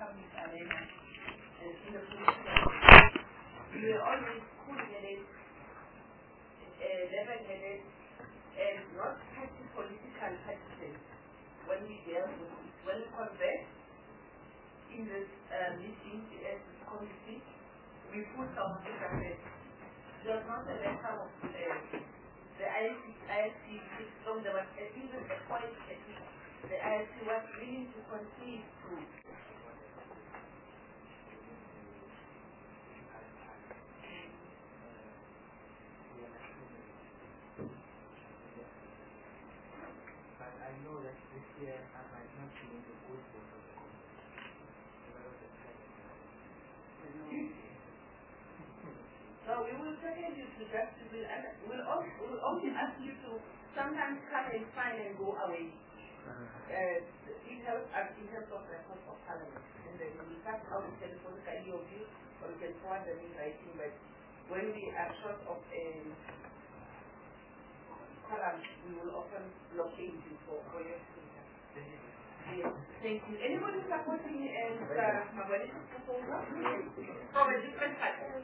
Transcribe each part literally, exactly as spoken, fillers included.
public arena and in the political we were always cool-headed, uh, level-headed, and not party political partisans when we dealt with it. When we conversed in this uh, meeting, as this committee, we put South Africa first. It was not a matter of uh, the I S C system, there was at least a point at which the I S C was willing to concede to. But I know that this year I might not be in the good book of the So we will second you to justice and we'll only, we'll only ask you to sometimes come and sign and go away. Uh, it helps us in terms of records of parliament. And then we start out with telephonical your view or we can forward them in writing, but when we are short of a column, we will often locate you for, for your signature. Yes, thank you. Anybody supporting and uh, Magwali's proposal? From a different party?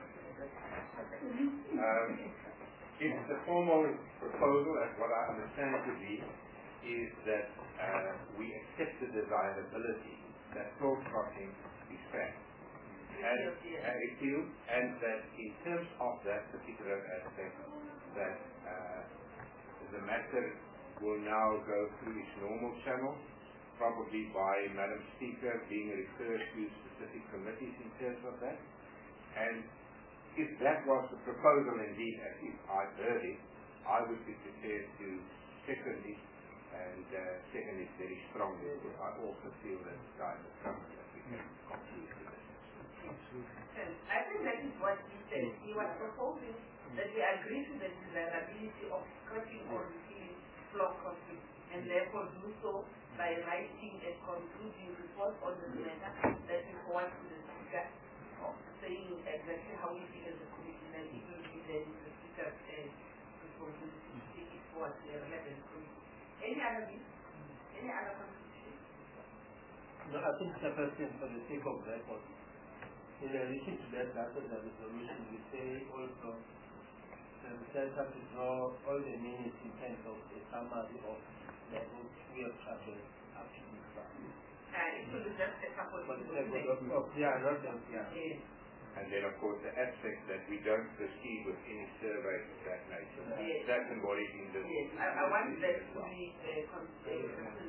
Um, if the formal proposal, as what I understand to be, is that uh, we accept the desirability that thought crossing is fair and, and repealed, and that in terms of that particular aspect, that uh, the matter will now go through its normal channel, probably by Madam Speaker being referred to specific committees in terms of that. And if that was the proposal indeed, as if I heard it, I would be prepared to second it and uh, second it very strongly, because I also feel that the time has come that we can conclude with this. I think that is what he said. He was proposing that we agree to the desirability of cutting or repealing floor crossing, and therefore do so by writing a concluding report on the matter that we forward to the speaker, saying exactly how we feel as a committee, and it will be then the speaker's responsibility to take it forward to the relevant committee. Any other views? Any other contribution? No, I think the question for the sake of record. In addition to that, after the resolution, we say also that the center to draw all the minutes in terms of a summary of the route we have traveled up to this time. Uh, it will be just a couple For of the sake of, of yeah, not just, yeah. Yes. And then, of course, the aspect that we don't proceed with any surveys of that nature. Yes. That's embodied in the... Yes, I, I want that to be uh, considered.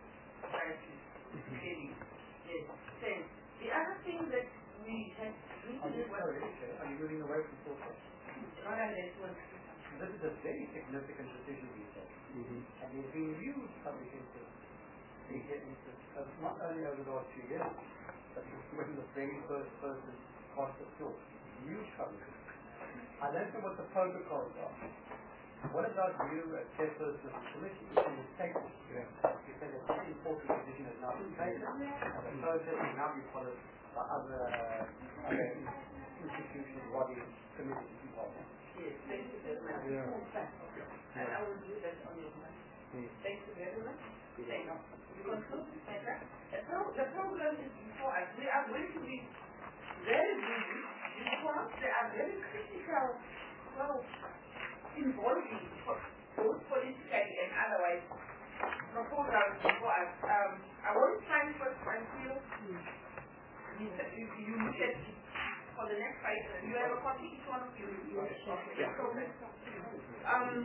Yes, thanks. The other thing that we had recently was... Are you moving away from social? Not unless one... This is a very significant decision we take. Mm-hmm. And there's been huge public interest. Uh, not only over the last few years, but when the very first person cast the floor. Huge public interest. I don't know what the protocols are. What about you as chairperson of the committee in the statement? You say that this important decision has now been taken, and the process will now be followed by other, uh, other institutions, bodies, committees, and departments. Yes, thank you very much. Yeah. And I will do that on your mind. Yes. Thank you very much. Thank you. We conclude this matter. The, pro- the program is before us. We are going to be very busy because there are very critical, well, involving both politically and otherwise proposals before us. Um, I won't sign first until you, you look at it for the next five minutes. You have a copy, each one of you. Okay. Um,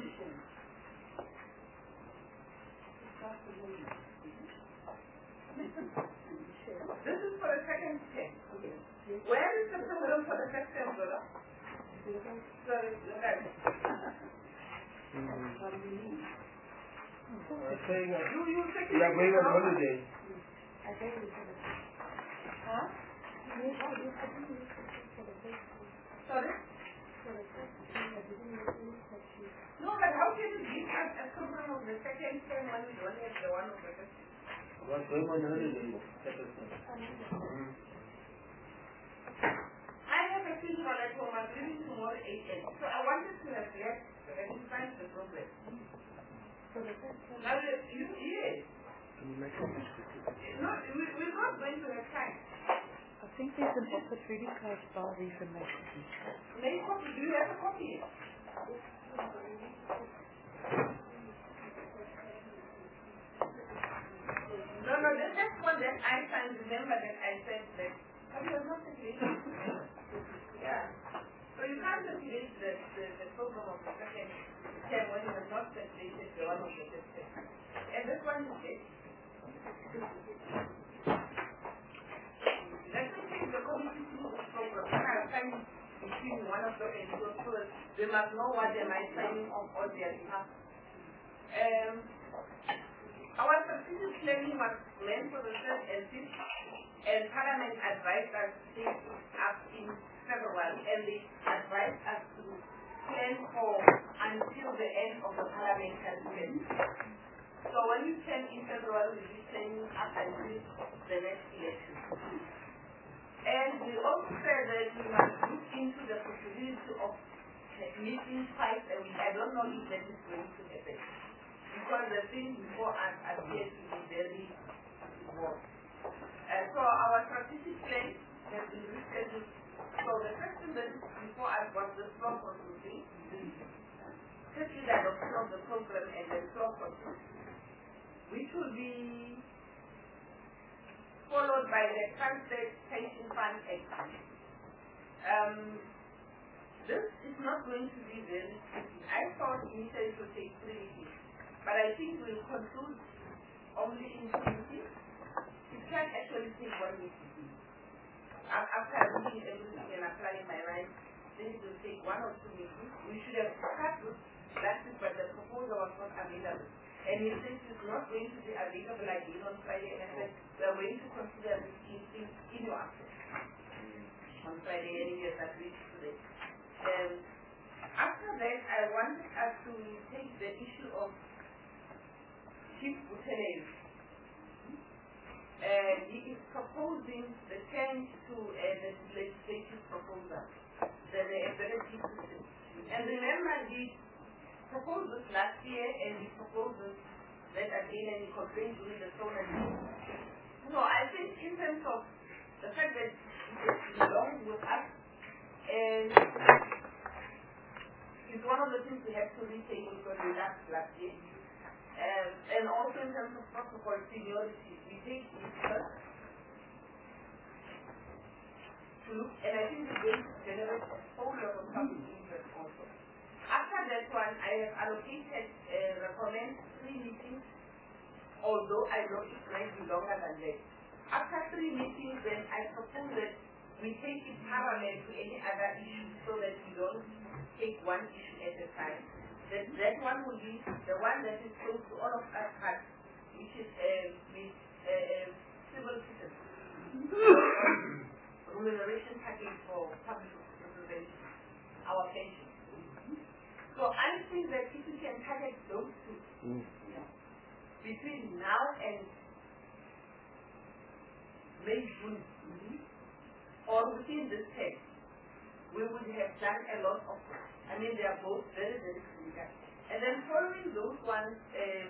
this is for the second step. Where is the program for the first step, brother? Sorry, okay. Uh, saying uh, You, you take we are going on holiday. Huh? Sorry? No, but how can you give us a program of the second term when we don't have the one of the first? We are going on holiday. Mm-hmm. I have a funeral at home. I'm leaving tomorrow at eight a m. So I wanted to have left and find the problem. Now, you, yes. No, we, we're not going to have time. think there's an opportunity card bar information. Make copy. Do you have a copy? No, no, the first one that I can remember that I said that. But it was not the case. Yeah. So you can't calculate the, the, the program of the second term when it was not calculated the one of the first term. And this one is it. Let me take the committee through this program. When I assign between one of the entities, so they must know what they might sign on on their behalf. Um, our strategic planning was meant for the third and fifth, and Parliament advised us to take it up in February, and they advised us to plan for until the end of the parliamentary term. So when you turn in February, we'll be planning up until the next election. And we also said that we must look into the possibility of meeting twice a week. I don't know if that is going to happen, because the things before us appear to be very small. Uh, so our strategic plan has been rescheduled. So the question that is before us was the slow consulting, firstly the adoption of the program and the slow consulting, which will be followed by the Translate Pension Fund Act. Um, this is not going to be very tricky. I thought initially it would take three meetings, but I think we'll conclude only in two meetings. It can actually take one meeting. After reading everything and applying my rights, then it will take one or two meetings. We should have started last week, but the proposal was not available. And he says it's not going to be available again on Friday, and I said, we are going to consider this in, in, in your absence on Friday, and he has agreed to this. Um, after that, I wanted us to take the issue of chief lieutenant. And he is proposing the change to uh, the legislative proposal, the ability system. And remember, he proposed this last year, and he proposes that again, and he complained during the solar. So I think in terms of the fact that it belongs with us, and it's one of the things we have to retake because we last last year. Um, and also in terms of protocol seniority, we take it first to look, and I think it's going to generate a whole lot of public interest also. After that one, I have allocated, uh, recommend three meetings, although I know it might be longer than that. After three meetings, then I propose that we take it parallel to any other issue so that we don't take one issue at a time. That, that one will be the one that is close to all of us hearts, which is uh, with uh, civil citizens. Remuneration package for public representation, our pension. So I think that if we can target those two, mm. you know, between now and May, June, mm-hmm. or within this term, we would have done a lot of work. I mean, they are both very, very critical. And then following those ones, um,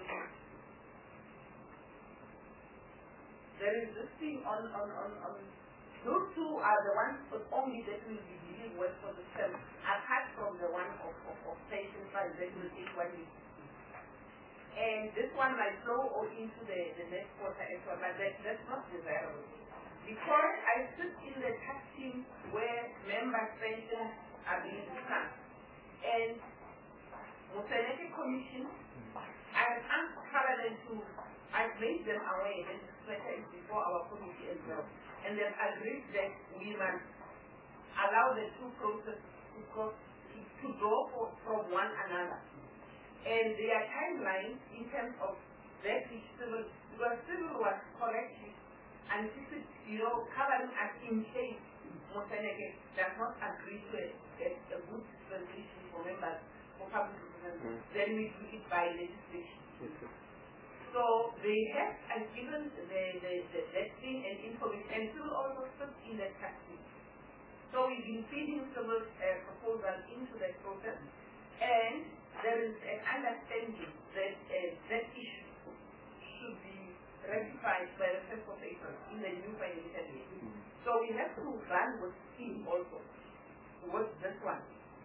there is this thing on, on, on, on, those two are the ones but only that will be dealing with for the term, apart from the one of, of, of pension funds that will take one week. And this one might flow all into the, the next quarter as well, but that, that's not desirable. Because I sit in the tax team where members' pensions are being discussed. And Moseneke Commission, I have asked Parliament to, I've made them aware that this matter is before our committee as well. And they've agreed that we must allow the two processes to, go, to, to go for, from one another. And their timeline in terms of that is civil, because civil was corrected and this is, you know, covering us in case Moseneke does not agree to a, a, a good dispensation for members for public representatives, mm. then we do it by legislation. Mm-hmm. So they have uh, given the, the, the, that thing and information, and civil also put in that taxi. So we've been feeding civil uh, proposal into that process, and there is an understanding that uh, that issue should be rectified by the first of April in the new financial year. So we have to run with steam also, with this one,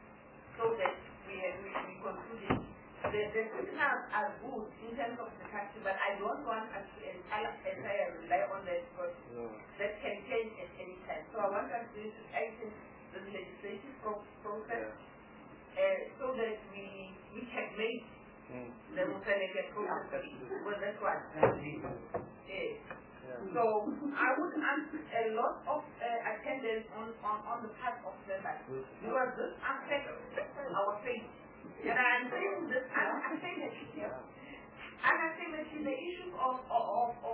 so that we have, we, we conclude it. The, the signals are good in terms of the country, but I don't want us to entirely rely on that because no. that can change at any time. So I want us to act in the legislative pro process yeah. uh, so that we we can make mm. the Mufaneke process. Well, that's what. Yes. Yeah. So I would ask a lot of uh, attendance on, on, on the part of members because this affects our faith. And I'm saying this, I'm saying that here, and I'm saying that the issue of, of, of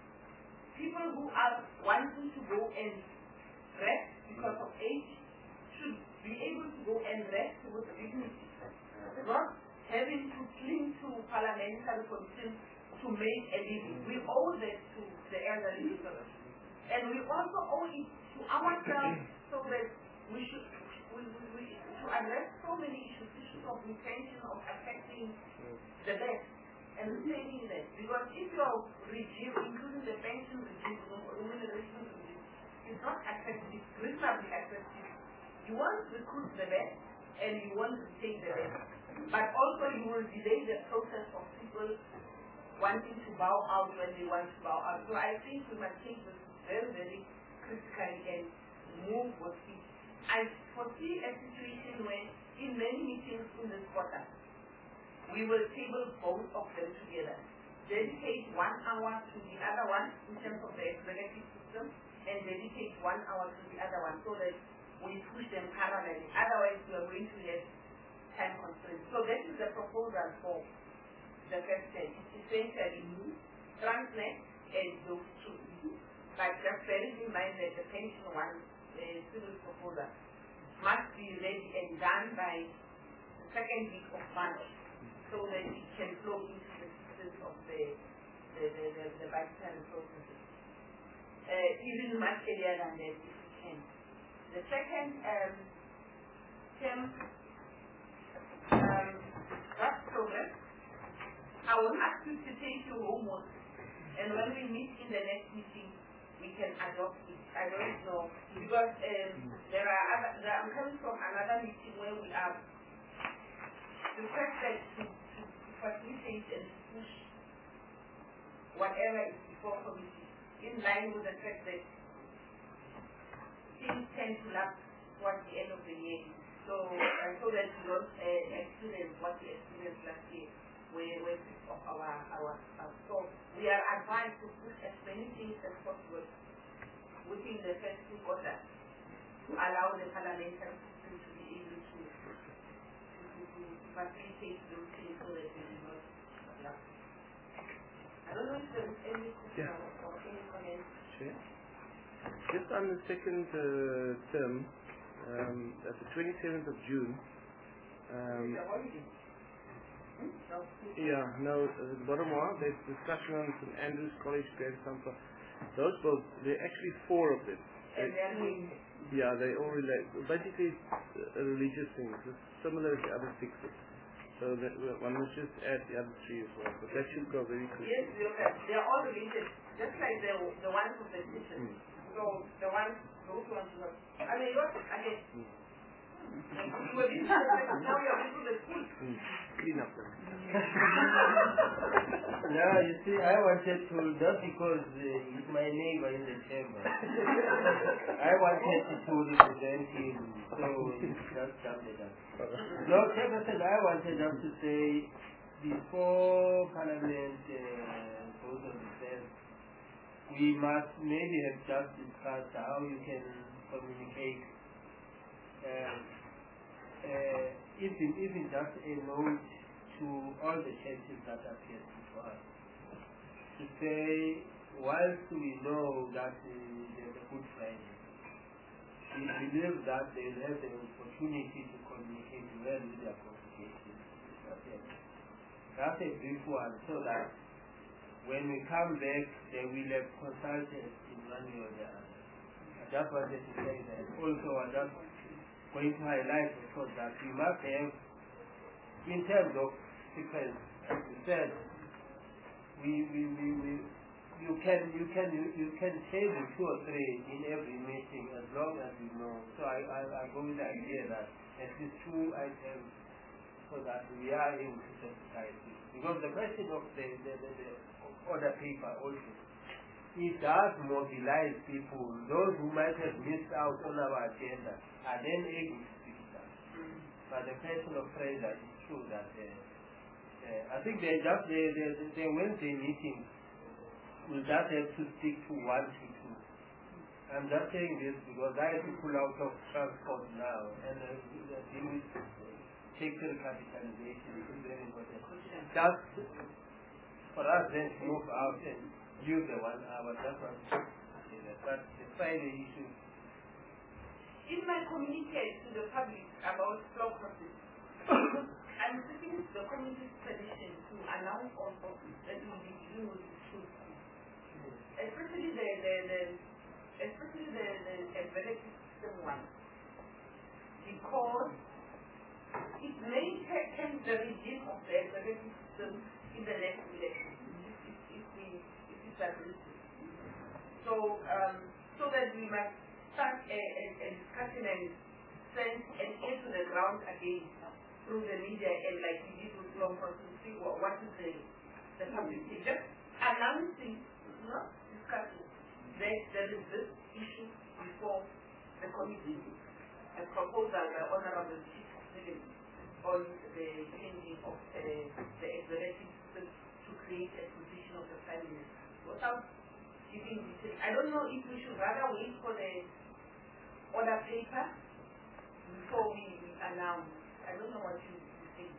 people who are wanting to go and rest because of age should be able to go and rest with dignity, not having to cling to parliamentary positions to make a living. We owe that to the elderly people. And we also owe it to ourselves so that we should, we, we, we, to address so many issues, issues of intention of affecting the best and retaining that. Because if your regime, including the pension regime, or remuneration regime, is not effective, reasonably effective, you want to recruit the best and you want to retain the best. But also you will delay the process of people wanting to bow out when they want to bow out. So I think we must take this very, very critically and move with it. I foresee a situation where in many meetings in this quarter, we will table both of them together. Dedicate one hour to the other one in terms of the executive system and dedicate one hour to the other one so that we push them parallelly. Otherwise, we are going to have time constraints. So that is the proposal for the first stage. It's essentially Transnet and those two. But just bearing in mind that the pension one, the civil proposal, must be ready and done by the second week of March so that it can flow into the systems of the, the, the, the, the budgetary processes. Uh, even much earlier than that if we can. The second um, term um, draft program, I will ask you to take your homework, and when we meet in the next meeting, we can adopt it. I don't know, because um, there are other, there, I'm coming from another meeting where we are requested to, to, to facilitate and push whatever is before committee, in line with the fact that things tend to last towards the end of the year. So, uh, so that we don't uh, experience what we experienced last year. We were of our, our, our so we are advised to push as many things as possible within the first two quarters to allow the parliamentary system to be able to, to, to, to facilitate those things so that we do not last. I don't know if there is any question yeah. or any comment. Sure. Just on the second uh, term, um, at the twenty-seventh of June, um, yeah, no, uh, the bottom one, there's discussion on Saint Andrew's College, Grand Sampa. Those both, there are actually four of them. And then we... Yeah, they all relate. Basically, uh, religious things, it's similar to the other sixes. So that one must just add the other three as well. But that should go very quickly. Yes, they are all related, just like the, the ones with the teachers. Mm. So the ones, those ones were... I mean, what? Again. Mm. You were busy, now we are into the school. Mm. Clean up them. Yeah, you see, I wanted to, just because uh, he's my neighbor in the chamber, I wanted to represent him, so it's just jumped it up. No, Chairperson, I wanted just to say, before Parliament uh, goes on recess, we must maybe have just discussed how you can communicate uh, uh, even, even just a note to all the churches that appear before us. To say, whilst we know that uh, there's a Good Friday, we believe that they will have the opportunity to communicate well with their congregations. That's a brief one, so that when we come back, they will have consulted in one way or the other. I just wanted to say that. Also, I'm just going to highlight the fact that we must have, in terms of sequence, as we said, we, we, we, we you can you can you, you can table two or three in every meeting as long as you know. So I I, I go with the idea that at least two items so that we are able to sensitize it. Because the question of the the, the, the order paper also, it does mobilize people. Those who might have missed out on our agenda are then able to pick it up. But the question of pressure is true that uh, uh, I think they just the the, the Wednesday meeting will just have to stick to one to two. I'm just saying this because I have to pull out of transport now and uh, deal with sector capitalization is very important. Just for us then to move out and use the one hour, that's what I'm saying. But the final issue. In my communication to the public about flow process, I'm seeking the community's permission to announce also that we will be dealing with this issue. Especially the, the, the especially the, the embedded system one, because it may change the regime of the embedded system in the next election, if, if, we, if it's agreed. So, um, so that we must start a, a, a discussion and send an air to the ground again through the media and like we did with long process, see what, what is the, the public say. Just announcing, you know, discussing that there is this issue before the committee, a proposal by Honorable Chief Secretary on the changing of uh, the executive system to create a position of the Prime Minister. Without giving details, I don't know if we should rather wait for the order paper before we, we announce. I don't know what you think.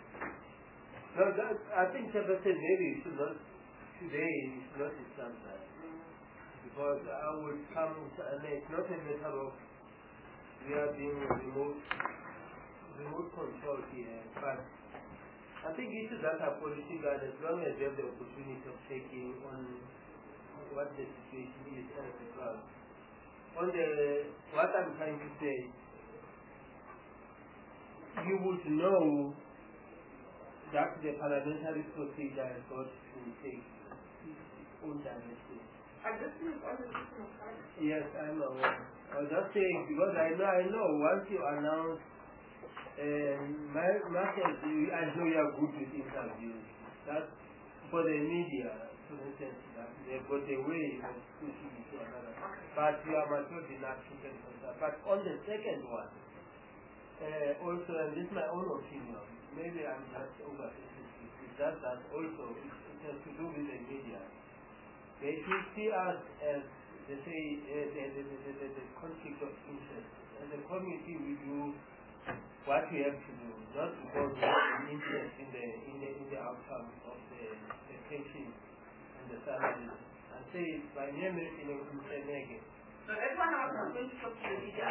No, that, I think Secretary maybe it should not today, it should not discuss that. Because I would come, and it's not a matter of we are being remote, remote control here, but I think issues that are political, as long as you have the opportunity of taking on what the situation is as a crowd. On the, what I'm trying to say, you would know that the parliamentary procedure has got to take its own direction. Yes, I know. I was just saying because I know, I know once you announce, um, my, Marcus, I know you are good with interviews. That's for the media, for instance, that they've got a way of pushing it to another. But you are mature enough to get that. But on the second one, uh, also, and this is my own opinion, maybe I'm just overthinking it. It's just that also it has to do with the media. They should see us as, they say, uh, the, the, the, the, the conflict of interest. As a committee, we do what we have to do, not because we have an interest in the in the in the outcome of the, the pension and the salaries. I say it by mere mentioning again. So that's why I was going to talk to the media.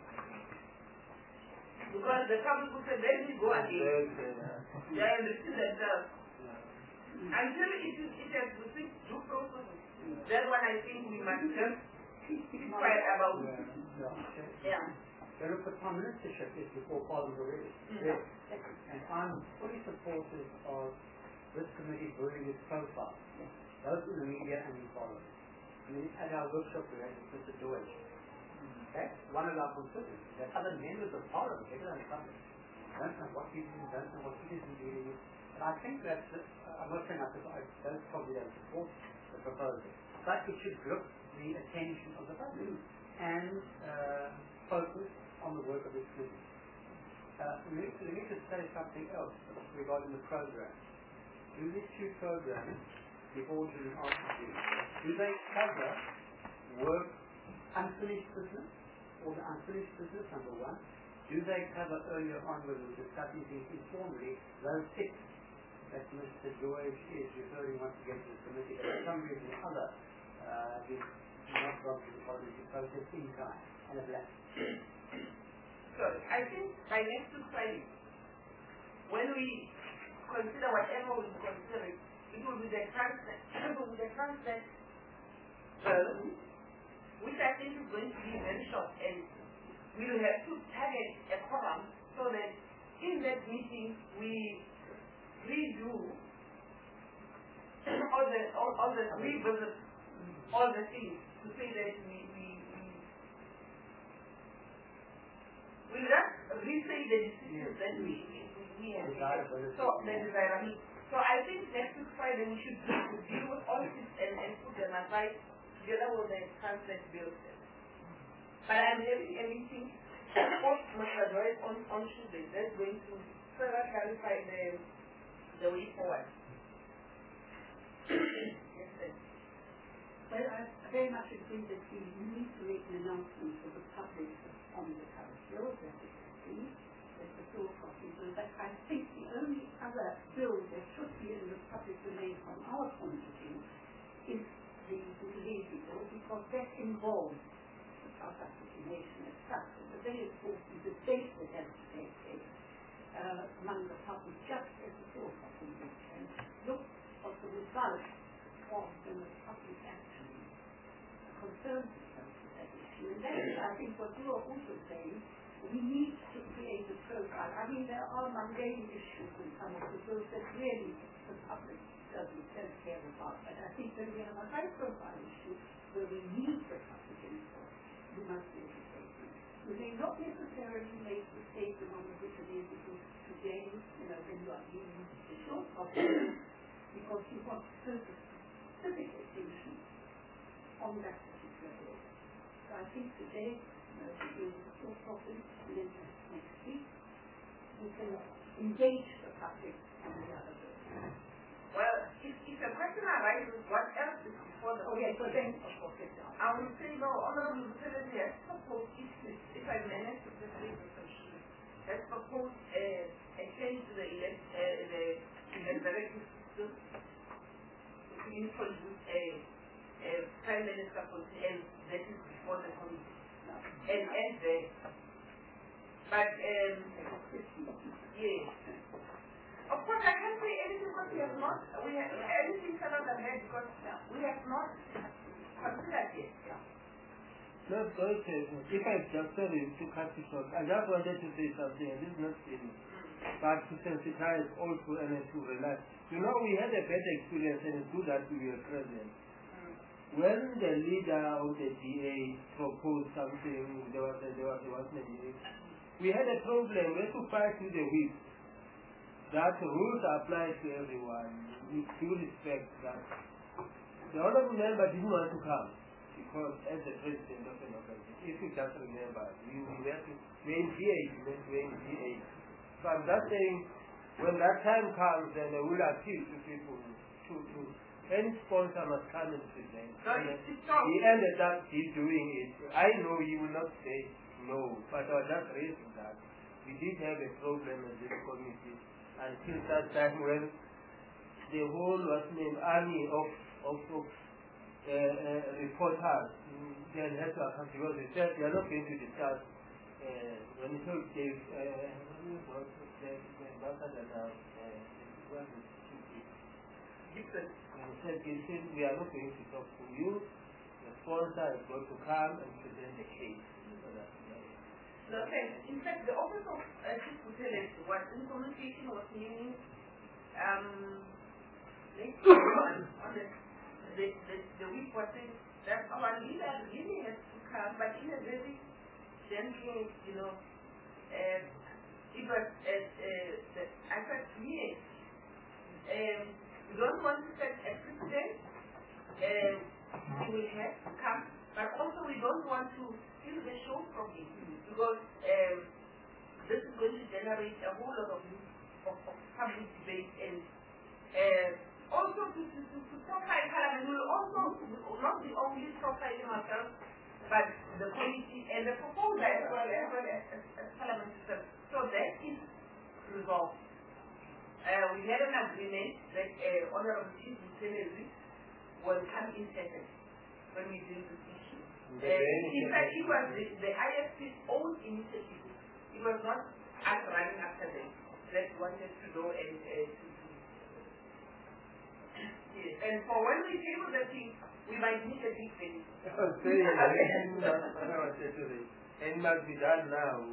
Because the public will say, let me go again. They understood themselves. Until it is it has received due process, that one I think we must just keep quiet about it. Yeah. The Prime Ministership is before Parliament already. Mm-hmm. Yes. And I'm fully supportive of this committee building its profile, both in the media and in Parliament. I mean, at our workshop we had with Mister Deutsch. That's one of our concerns. That other members of Parliament, regular public, don't know what he is, don't know what he is dealing with. And I think that, uh, I'm not saying I, I don't probably don't support the proposal, but it should grip the attention of the public and uh, focus on the work of this committee. Uh, we, need to, we need to say something else regarding the program. Do these two programs, the order and answer, do they cover work, unfinished business, or the unfinished business, number one? Do they cover earlier on when we were discussing things informally, those six that Mister George is referring once again to the committee, but for some reason or other, uh, he's not gone through the parliamentary process in time, and a black. So I think by next week Friday, when we consider whatever we consider, it will be the transfer, it will be the transfer, uh, which I think is going to be very short, and we will have to target a quorum so that in that meeting we redo all the, all, all the, revisit all the things to say that we, we, we, we just re-say the decisions that we, we, we have taken. So, the desire, I mean, so I think next week Friday we should deal with all this and, and put them aside together with the transplant bills. But I'm having a meeting on, on Tuesday that's going to further clarify the, the way forward. Yes, sir. Well, I very much agree that we need to make an announcement for the public on the current bill, that is the thing, that the floor copy bill. But I think the only other bill that should be in the public domain from our point of view is the Buthelezi bill, because that involves the South African nation as such. It's a very important debate that has to take place uh, among the public, just as the floor copy bill can look at the result of the public actually concerns themselves with that issue. And that is, I think, what you are also saying. We need to create a profile. I mean, there are mundane issues in some of the bills that really the public doesn't don't care about. But I think when we have a high-profile issue where we need the public input, we must educate them. We may not necessarily make the statement on the Buthelezi bill today, you know, when you are using the short copy, because you want to focus specific attention on that particular bill. So I think today, you know, to deal with the short copy, and then next week, we can engage the public on the other bill. Well, if, if a question arises, what else is before the... Oh, yes, so then, of course, it's down. I will say, no, Honorable Buthelezi has proposed, if, if I manage to just read the question, has proposed uh, a change to the elect, uh, the, the directive system to introduce a, a Prime Minister policy, and that is before the committee. And, and the... But, um... yes. Of course, I can't say anything because we have not, we have, anything cannot have had because we have not considered it. No, sorry, if I just sorry to cut you short, I just wanted to say something, and this is not in, but to sensitize also and to relax. You know, we had a bad experience, and it's good that we were present. Mm. When the leader of the D A proposed something, there was a, there was a, what's the name? We had a problem. We had to fight with the whip. That rules apply to everyone. With due respect, that the honorable member didn't want to come because, as the president of an organization, if you just remember, we were to main G eight, we went to main G eight. So I'm just saying, when that time comes, then they will appeal to people to to any sponsor must come and present. No, and it's not. he ended up he doing it. I know he will not say no, but I was just raising that. We did have a problem in this committee until that time when the whole was named army of of, of uh, uh, reporters then had to account because they said they are not going to discuss uh, when he told Dave uh, who was the ambassador now uh, Gibson and he said Gibson, we are not going to talk to you, the sponsor is going to come and present the case. Okay. In fact, the office of uh, Chief Buthelezi was in communication with me um, on the, the, the, the week was saying that our leader really has to come, but in a very gentle, you know, uh, it was, uh, uh, the, I said, yes, um, we don't want to set a precedent, uh, he will have to come, but also we don't want to steal the show from him. Because um, this is going to generate a whole lot of, of, of public debate and uh, also to, to, to, to profile Parliament will also not be only profiling ourselves, but the committee and the proposal as well as, well as, as, as Parliament itself. So that is resolved. Uh, we had an agreement that uh, Honorable Chief Buthelezi will come in second when we deal with this issue. Uh, in fact, it was the, the I F C's own initiative. It was not us running after them that wanted to go and uh, to do. Yes. And for when we table the thing, we might need a big thing. I was saying, and it must be done now.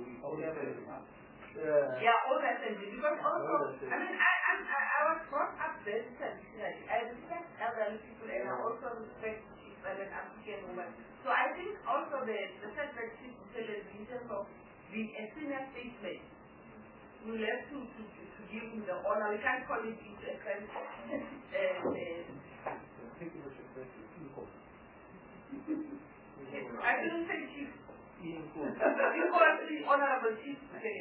Yeah, all that and because also, I mean, I, I, I was brought up there, I respect elderly people, and I also respect she's an African woman. So I think also the, the fact that she's in terms of the a senior statesman, we'll have to, to, to, to give him the honor. We can't call it into a sense. I didn't say chief. Because the honorable chief. Okay.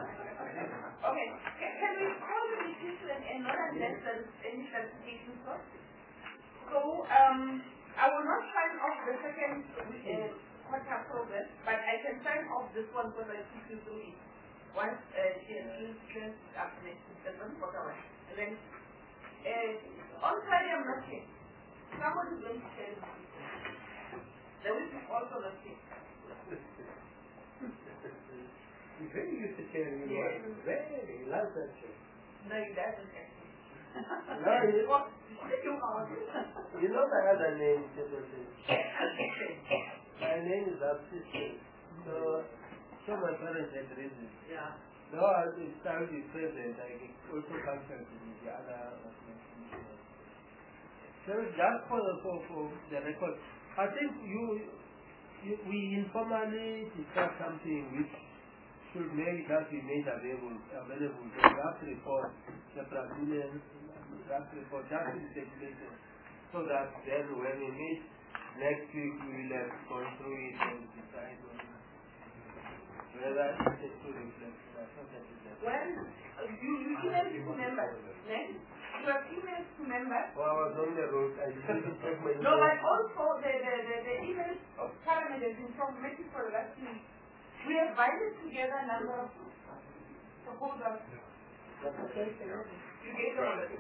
Can we call the decision and not unless there is any clarification first? So, um, I will not sign off the second uh, quarter program, but I can sign off this one because I took you through it. Once uh, she has up next, the one quarter one. And then, uh, on Friday I'm not here. Someone is going to share this. There will be also the same. He's very used to sharing in yes. work. Very, he loves that shit. No, he doesn't actually. No, you, you know my other name, my name is Absistent. So, so my parents had reason. Yeah. No, I started with present, I also function with the other. So just for the, for, for the record, I think you, you we informally discussed something which should make that be made available, available the draft report, the Brazilian draft report, just in circulation, so that then when we meet next week we will have gone through it and decide on whether it is to reflect. When uh, you, you email to members, next, you have emails to members. Well, I was on the road, I didn't check my email. No, but also the, the, the, the emails of Parliament has been transmitted for the last week. We have binded together a number of proposals. You gave them already.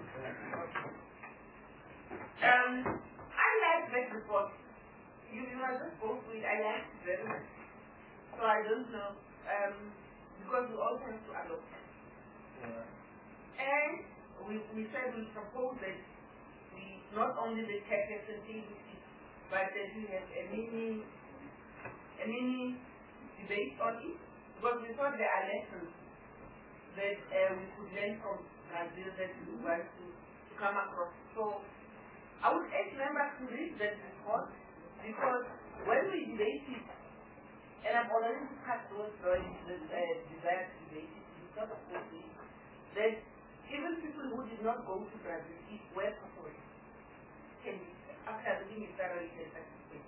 Um, I like that report. You, you must just go through it. I like it very much. So I don't know. Um, because we also have to adopt. Yeah. And we, we said we propose that we not only the check sensitivity, but that we have a mini, a mini debate on it, because we thought there are lessons that uh, we could learn from Brazil that we want to, to come across. So I would urge members to read that report, because when we debate it, and I've already discussed those drawings that uh, desire to debate it, because of this, that even people who did not go to Brazil, if were proposed, can, after reading it thoroughly, can participate.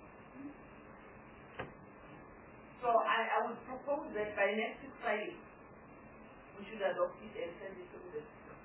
So I, I would propose that by next week Friday, we should adopt it and send it to the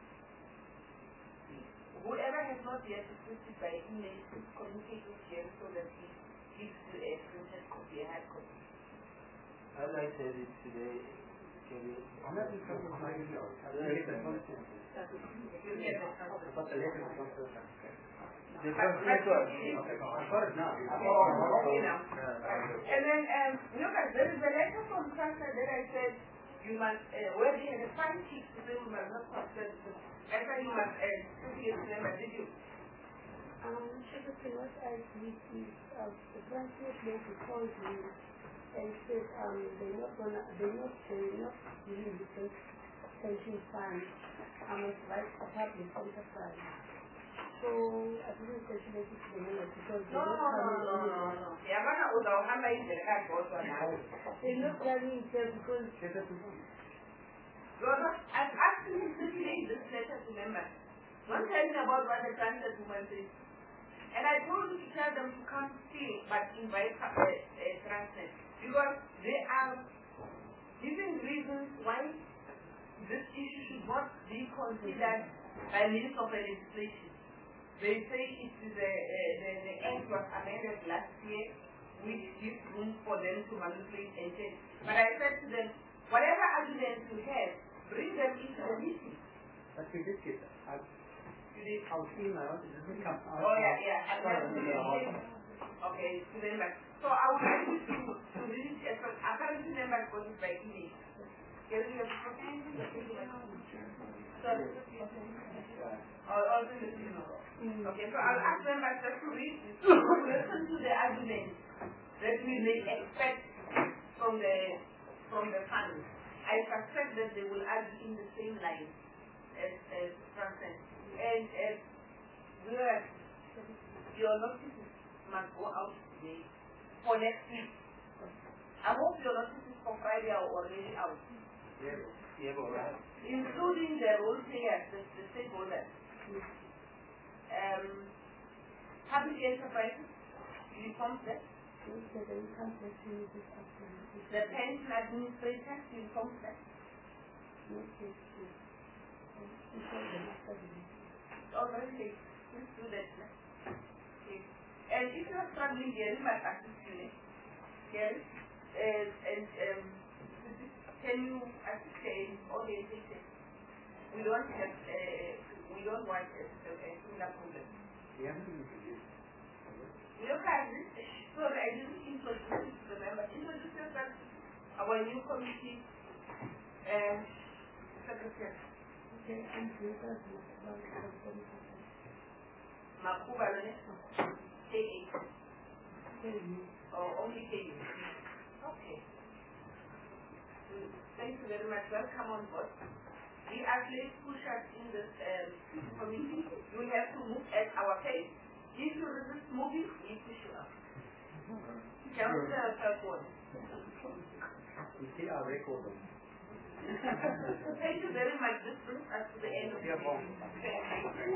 whoever has not yet received it by email, please communicate with James so that he gives you a printed copy, a hard copy. As I said it today, can you... I'm not in trouble with my email. I will get the content. You'll get the content. But the letter was not so fast. The first one. I've got it now. Oh, okay now. And then, um, look at, there is a letter from Santa that I said, you must, uh, where they had a fine chief to say we must not consider this. I said you must, uh, associate member, did you? Um, Secretary, what I did is, uh, the branches made the call to me and said, um, they're not gonna, they're not, they're not giving the pension fund. I must write a public enterprise. So, I didn't circulate it to the mayor because No, no, no, no, no, no. Yeah, I'm not going to have my internet also now. they're not planning it there because Brother, I've actually circulated this letter to members. Don't tell me about what the transit woman says. And I told you to tell them to come still, but invite uh, uh, transit. Because they are giving reasons why this issue should not be considered by means of a legislation. They say it is a, a, the, the act was amended last year, which gives room for them to manipulate and change. But I said to them, whatever arguments you have, bring them into the meeting. But we did get that. I, You did? I was emailed, it doesn't come out. Oh yeah, yeah. And then, okay, to them back. So I would like you to, to read it as well. Apparently members got it by email. Can you have Sorry. Also, you know. Okay, so I'll ask members just to read, to listen to the arguments that we may expect from the from the fund. I suspect that they will argue in the same line as as Francis. And as we are your notices must go out today for next week. I hope your notices for Friday are already out. Yeah, yeah, all right. Including the role players, the, the stakeholders. Um, public enterprises, you inform them. The pension administrators, you inform them. Already, please do that. Okay. And if you are struggling here, you might assist you. Here, and, and um, can you assist in orientation? We don't have, uh, we don't want a, a, a similar problem. Yeah. Your cousin, sorry, I didn't introduce you, remember, introduce yourself, our new committee, and secretary. Okay, and you guys Makuba, K eight. Oh, only K eight. Okay. Thank you very much. Welcome on board. We actually push us in this um, committee. You will have to move at our pace. If you resist moving, we push you up. Jump to the third one. You see our record. Thank you very much. This brings us to the end of the meeting.